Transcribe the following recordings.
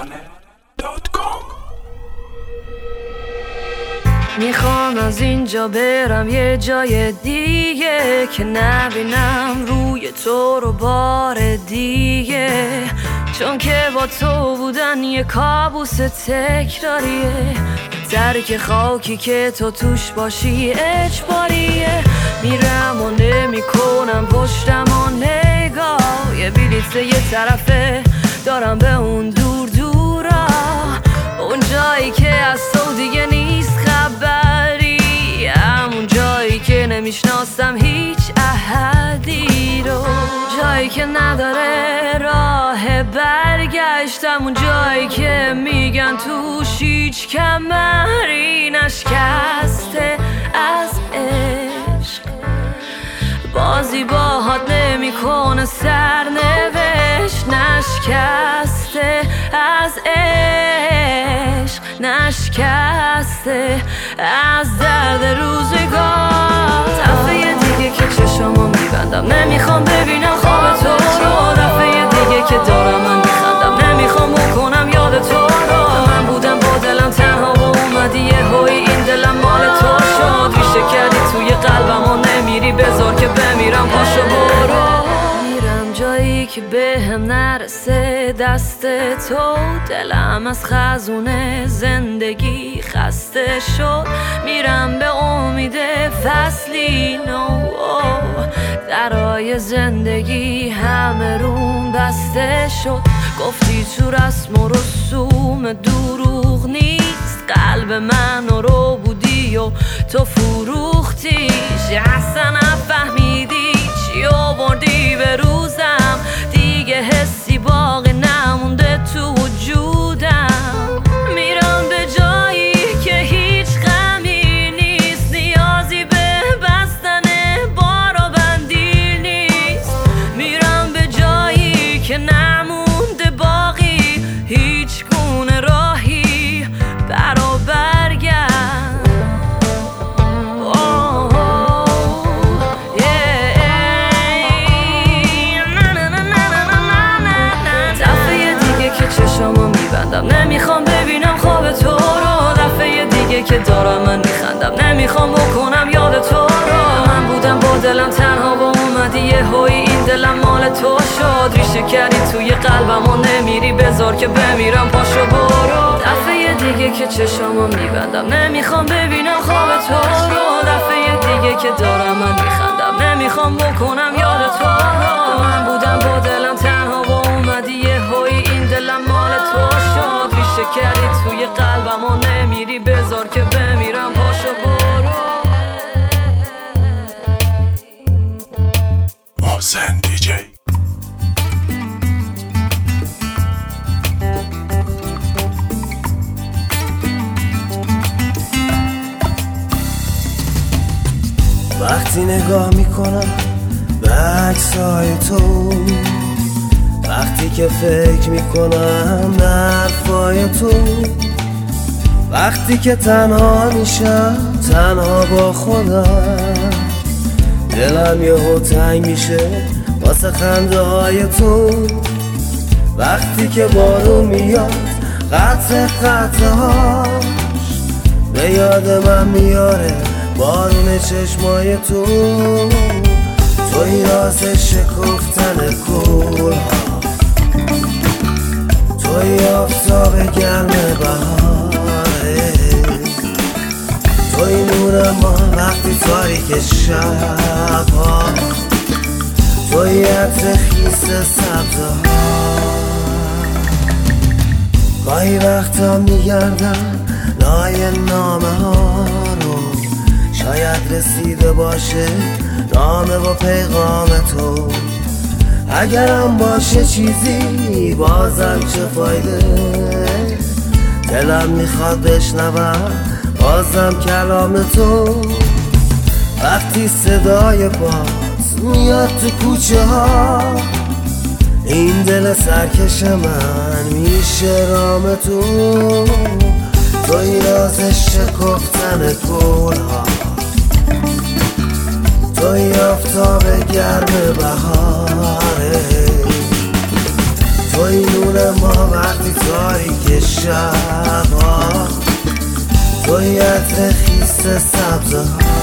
میخوام از اینجا برم یه جای دیگه که نبینم روی تو رو بار دیگه، چون که با تو بودن یه کابوس تکراریه، درک خاکی که تو توش باشی اجباریه. میرم و نمیکنم پشتم و نگاه، یه بلیط یه طرفه دارم به اون دور دورا، اون جایی که از تو دیگه نیست خبری، همون جایی که نمیشناسم هیچ احدی رو، جایی که نداره راه برگشتم، اون جایی که میگن توش هیچ کمری نشکسته از عشق، بازی باهات نمیکنه سرنوشت، نشکسته از عشق، نشکسته از درد روزگار. دفعه دیگه که چشمو میبندم نمیخوام ببینم خواب تو رو، دفعه دیگه که دارم من میخندم نمیخوام بکنم یاد تو رو، من بودم با دلم تنها و اومدی یه هوی این دلم مال تو شد، ریشه کردی توی قلبم و نمیری بذار که بمیرم، پاشو برو. میرم جایی که به هم نرسه دست تو، دلم از خزونه زندگی خسته شد، میرم به امید فصلی نو، درای زندگی همه روم بسته شد، گفتی تو رسم و رسوم دروغ نیست، قلب من رو بودی و تو فروختیش، اصلا نفهمیدی چی آوردی به روزم، دیگه حسی باقی نمونده تو وجودم، میرم به جایی که هیچ غمی نیست، نیازی به بستن بار و بندی نیست، میرم به جایی که نمونده باقی هیچ گونه راهی برا برگرد. نمیخوام ببینم خواب تو رو، دفعه دیگه که دارم من میخندم نمیخوام بکنم یاد تو رو، من بودم با دلم تنها و اومدی یه هوی این دلم مال تو شد، ریشه کردی توی قلبم و نمیری بذار که بمیرم، پاشو برو. دفعه دیگه که چشمو میبندم نمیخوام ببینم خواب تو رو، دفعه دیگه که دارم من میخندم نمیخوام بکنم یاد تو رو، من بودم با دلم تنها و اومدی یه هوی این دلم مال تو شد، ریشه کردی توی قلبم و نمیری بذار که بمیرم، پاشو برو. محسن دیجی. وقتی نگاه میکنم به عکسای تو، وقتی که فکر میکنم به حرفای تو، وقتی که تنها میشم تنها با خودم، دلم یهو تنگ میشه واسه خنده های تو، وقتی که بارون میاد قطع قطع هاش به یاد من میاره بارون چشمای تو، توی راز شکفتن گل ها، توی آفتاب گرم بهاره، توی نور ما وقتی تاریک شب ها، توی عطر خیس سبزه ها، گاهی وقتا میگردم لای نامه ها رو، شاید رسیده باشه نامه با پیغام تو، اگرم باشه چیزی بازم چه فایده، دلم میخواد بشنوم بازم کلام تو، وقتی صدای پات میاد تو کوچه ها، این دل سرکش من میشه رام تو، توی راز شکفتن گل ها، توی آفتاب گرم بهاره، توی نور ما وقتی تاریک شبها توی عطر خیس سبزه ها.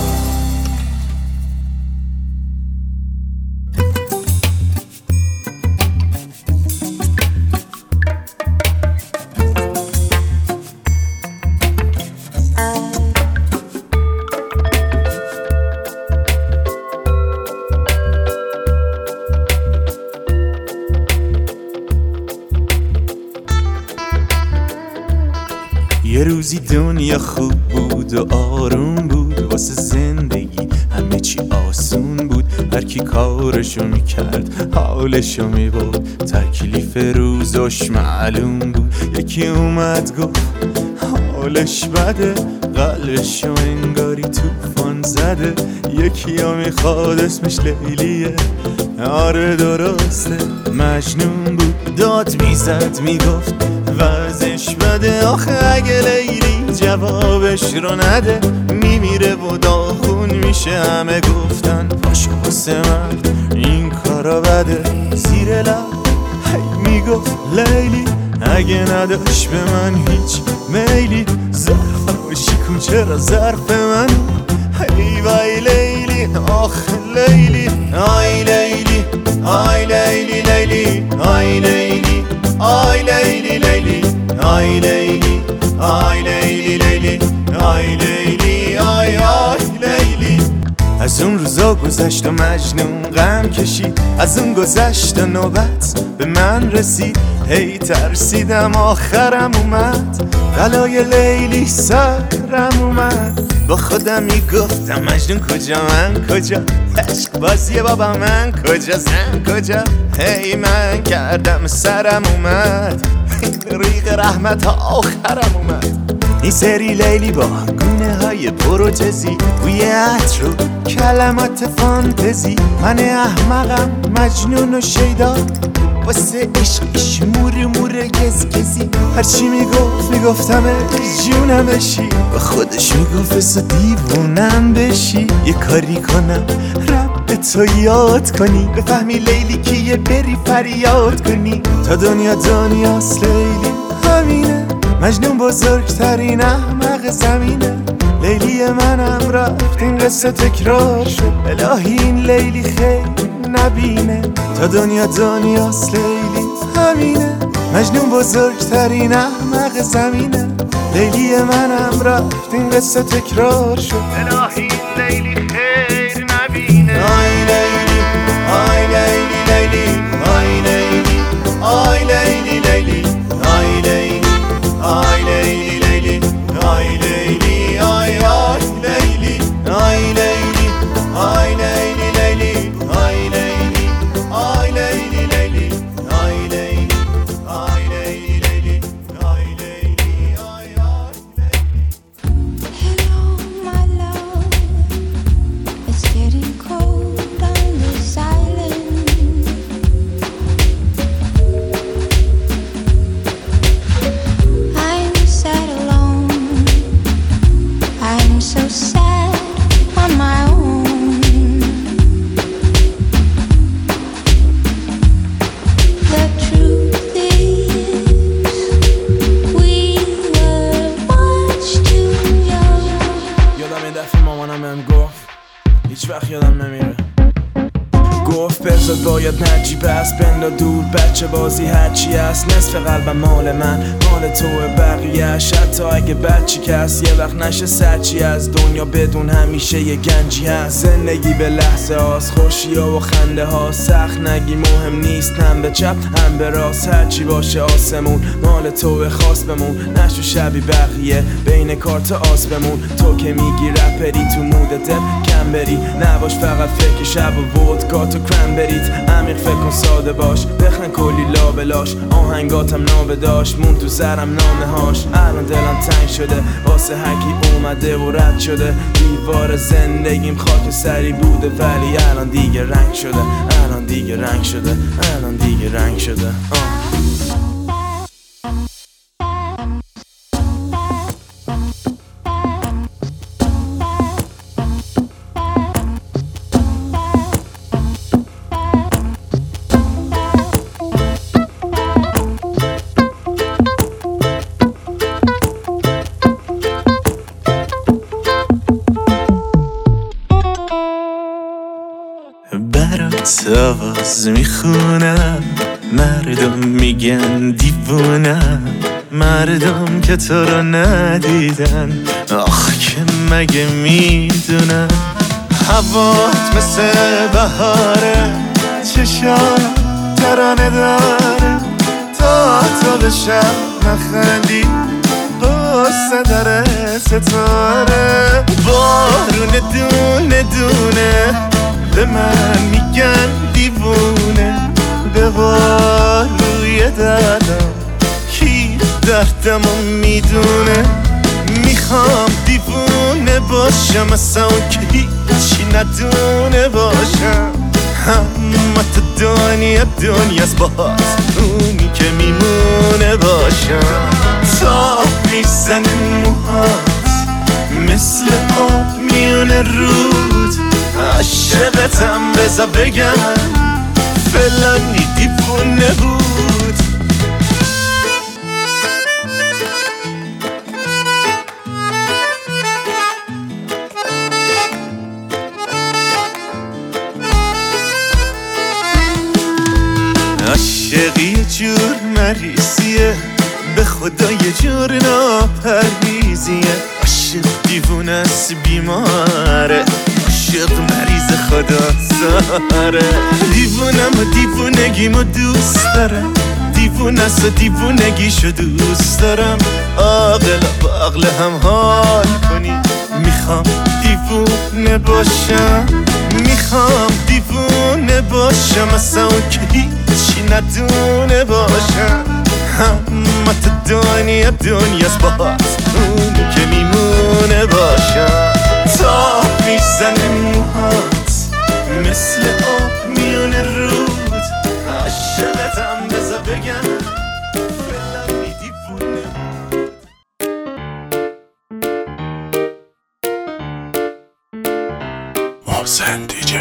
یه روزی دنیا خوب بود و آروم بود، واسه زندگی همه چی آسون بود. هر کی کارشو میکرد حالشو میبود، تکلیف روزش معلوم بود. یکی اومد گفت حالش بده، قلبشو انگاری توفان زده. یکی ها میخواد اسمش لیلیه، آره درسته مجنون بود. داد میزد میگفت وضعش بده، آخه اگه لیلی جوابش رو نده میمیره و داغون میشه. همه گفتن پاشو واسه من این کارا بده. زیر لب هی میگفت لیلی اگه نداشت به من هیچ میلی، ظرفشی کن چرا ظرف من. هی وای لیلی آخه لیلی، آی لیلی آی لیلی لیلی، آی لیلی آی لیلی لیلی، آی لیلی آی لیلی لیلی، آی لیلی آی آی لیلی. از اون روزا گذشت و مجنون غم کشید، از اون گذشت و نوبت به من رسید. هی ترسیدم آخرم اومد، بلای لیلی سرم اومد. با خودم میگفتم مجنون کجا من کجا، عشق بازیه بابا من کجا زن کجا. هی من کردم سرم اومد، ریق رحمت ها آخرم اومد. این سری لیلی با گونه های پروتزی، بوی عطر و کلمات فانتزی. من احمقم مجنون و شیدا، واسه عشقش مور گزگزی. هرچی میگفتم جونم بشی، با خودش میگفت سو دیوونم بشی. یه کاری کنم رب تو یاد کنی، بفهمی لیلی کیه بری فریاد کنی. تا دنیاست لیلی همینه، مجنون بزرگترین احمق زمینه. لیلی منم رفت این قصه تکرار شد، الهی این لیلی خیر نبینه. تا دنیاست لیلی همینه، مجنون بزرگترین احمق زمینه. لیلی منم رفت این قصه تکرار شد، الهی این لیلی خیر نبینه. آی لیلی آی لیلی لیلی، آی لیلی آی لیلی لیلی، آی لیلی آی لیلی لیلی، آی لیلی آی آی لیلی، آی لیلی آی لیلی لیلی، آی لیلی آی لیلی لیلی، آی لیلی آی لیلی لیلی، آی لیلی آی آی لیلی. Hello, my love. It's getting cold on this island. I'm sad alone. I'm so sad on my own. The truth is, we were much too young. یادم یه دفعه مامانم بهم گفت هیچ وقت یادم نمیره. گفت بذار باید نجیب است بندا دور، بچه بازی هرچی هست. نصف قلبم مال من مال توه، بقیه‌اش حتی اگه بچی که هست. یه وقت نشه سرچی از دنیا بدون همیشه یه گنجی هست. زندگی به لحظه هاست، خوشی ها و خنده ها. سخت نگی مهم نیست، هم به چپ هم به راست. هرچی باشه آسمون مال توه، خاص بمون نشو شبی بقیه بین کارت آس بمون. تو که میگی رپری تو مود دل کم بری، نباش فقط فکر شب و ودکا و کرنبریت. عمیق فکر کن ساده باش، بخن کلی لابلاش. آهنگاتم نابداشت مون تو سرم نامه هاش. الان دلم تنگ شده واسه هرکی اومده و رد شده. دیوار زندگیم خاک سری بوده ولی الان دیگه رنگ شده، الان دیگه رنگ شده، الان دیگه رنگ شده. واسه آواز میخونم، مردم میگن دیوونم، مردم که تو رو ندیدن آخ که مگه میدونن. هوات مثل بهاره، چشات ترانه داره، تا تو به شب نخندی قصه داره ستاره. بارون دونه دونه به من میگن دیوونه، به بار روی دردم کی دردمو میدونه. میخوام دیوونه باشم اصلا اون که هیچی ندونه باشم، اما تو دنیاست باز اونی که میمونه باشم. تا میزنه موهات مثل آب میونه رود، عاشقتم بذار بگم فلانی دیوونه بود. عاشقی یه جور مریضیه، به خدا یه جور ناپرهیزیه. عاشق دیوونه است بیماره، عاشق مریض خدا ساره. دیوونم و دیوونگیمو دوست دارم، دیوونه است و دیوونگیشو دوست دارم. عاقلا با عقل هم حال کنی، میخوام دیوونه باشم، میخوام دیوونه باشم اصلا اون که هیچی ندونه باشم. اما تو دنیاست باز اونی که میمونه باشم. تا میزنه موهات مثل آب میونه رود، عاشقتم بذار بگم فلانی دیوونه. محسن دیجی.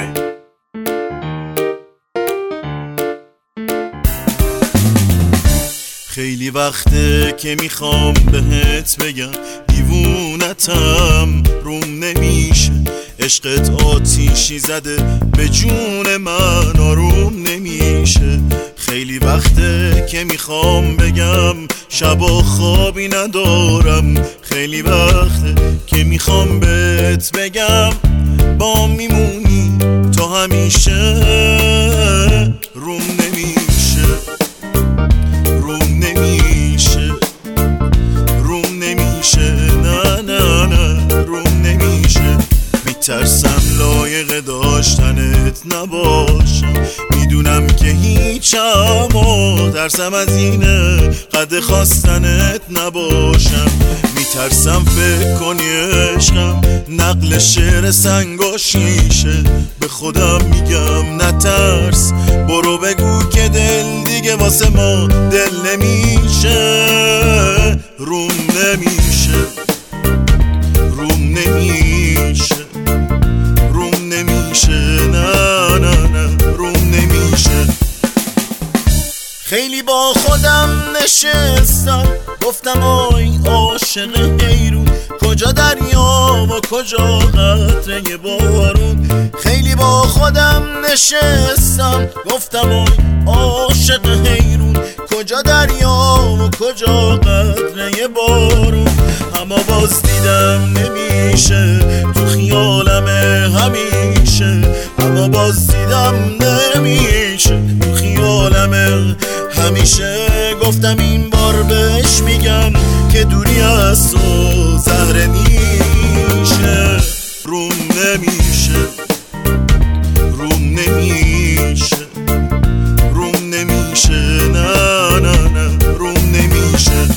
خیلی وقته که میخوام بهت بگم دیوونتم، روم نمیشه عشقت آتیشی زده به جون من، آروم نمیشه. خیلی وقته که میخوام بگم شبا خوابی ندارم، خیلی وقته که میخوام بهت بگم با میمونی تا همیشه. روم نمیشه، روم نمیشه، روم نمیشه، نه نه نه روم نمیشه. میترسم لایق داشتنت نباشم، میدونم که هیچم و ترسم از اینه قد خواستنت نباشم. میترسم فکر کنی عشقم نقل شعر سنگ و شیشه. به خودم میگم نترس، برو بگو که دل دیگه واسه ما دل نمیشه. روم نمیشه، روم نمیشه، روم نمیشه، نه نه نه روم نمیشه. خیلی با خودم نشستم گفتم آی عاشق حیرون، کجا دریا و کجا قطره بارون. خیلی با خودم نشستم گفتم آی عاشق حیرون، کجا دریا و کجا قطره بارون. اما باز دیدم نمیشه تو خیالمه همیشه، اما باز دیدم نمیشه تو خیالمه همیشه. گفتم این بار بهش میگم که دوری از تو زهر نیشه. روم نمیشه، روم نمیشه، روم نمیشه، نه نه نه روم نمیشه.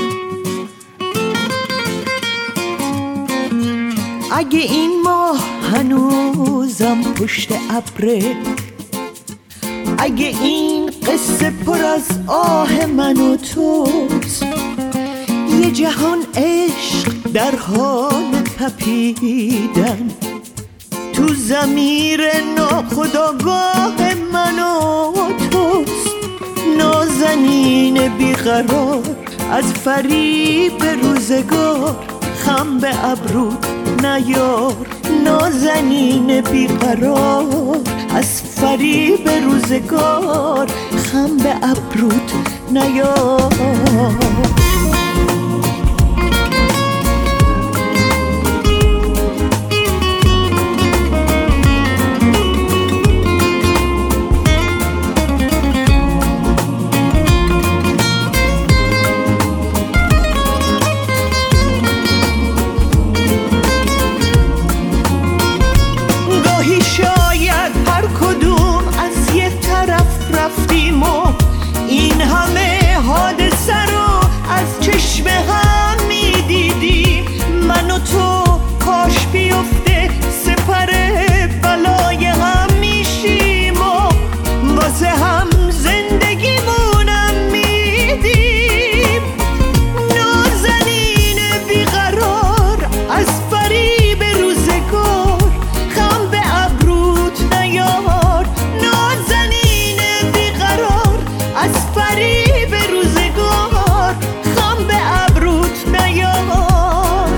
اگه این ماه هنوزم پشت ابره. اگه این قصه پر از آه من و توست، یه جهان عشق در حال تپیدن تو ضمیر ناخودآگاه من و توست. نازنین بیقرار از فریب روزگار، خم به ابروت نیار. نازنین بیقرار از فریب روزگار، خم به ابروت نیار. رفتیم و این همه حادثه رو از چشم هم میدیدیم. من و تو کاش بیفته سپر بلای هم میشیم و واسه هم زندگیمونم میدیم. نازنین بیقرار از فریب روزگار، خم به ابروت نیار. از فریب روزگار، خم به ابروت نیار.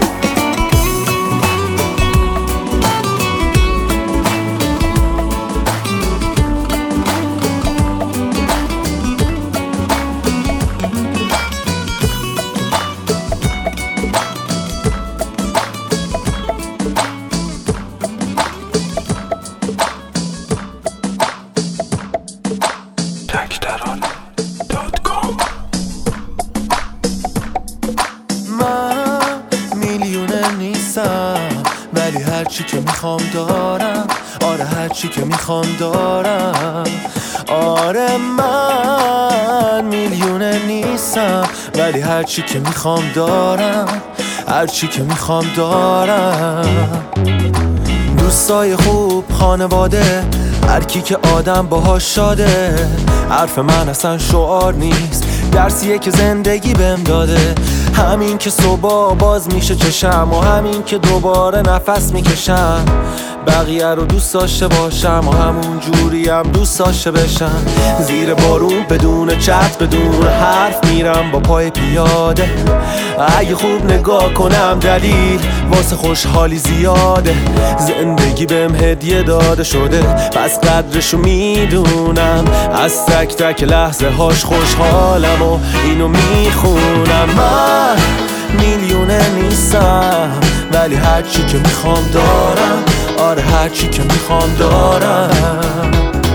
ولی هرچی که میخوام دارم. آره هرچی که میخوام دارم. آره من میلیونه نیستم، ولی هرچی که میخوام دارم. هرچی که میخوام دارم. دوستای خوب، خانواده، هر کی که آدم باهاش شاده. حرف من اصلا شعار نیست، درسیه که زندگی بهم داده. همین که صبح باز میشه چشم و همین که دوباره نفس میکشم. بقیه رو دوست داشته باشم و همون جوری هم دوست داشته بشم. زیر بارون بدون چت بدون حرف میرم با پای پیاده. اگه خوب نگاه کنم دلیل واسه خوشحالی زیاده. زندگی بهم هدیه داده شده، پس قدرشو میدونم. از تک تک لحظه هاش خوشحالم و اینو میخونم. من میلیونه نیستم، ولی هرچی که میخوام دارم. آره هرچی که میخوام دارم.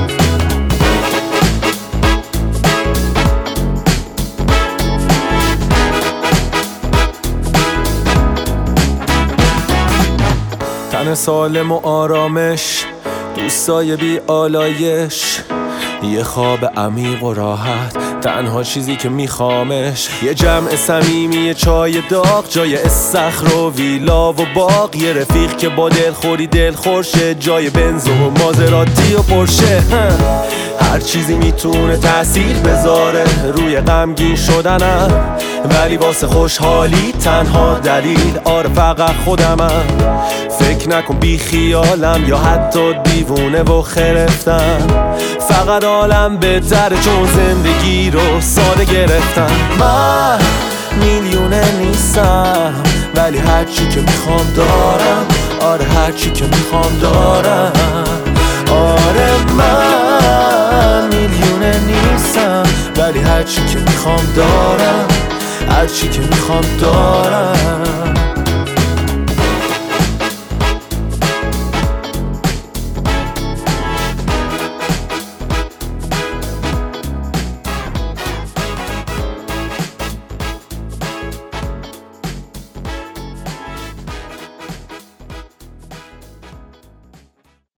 تن سالم و آرامش، دوستای بی آلایش، یه خواب عمیق و راحت، تنها چیزی که میخوامش. یه جمع صمیمی، یه چای داغ، جای استخر و ویلا و باغ. یه رفیق که با دلخوری دلخورشه، جای بنز و مازراتی و پرشه. هر چیزی میتونه تأثیر بذاره روی غمگین شدنم، ولی واسه خوشحالی تنها دلیل آره فقط خودمم. فکر نکن بی خیالم یا حتی دیوونه و خرفتم. فقط عالم بهتره چون زندگی رو ساده گرفتم. من میلیونه نیستم، ولی هرچی که میخوام دارم. آره هرچی که میخوام دارم. آره من میلیونه نیستم، ولی هرچی که میخوام دارم. هرچی که میخوام دارم.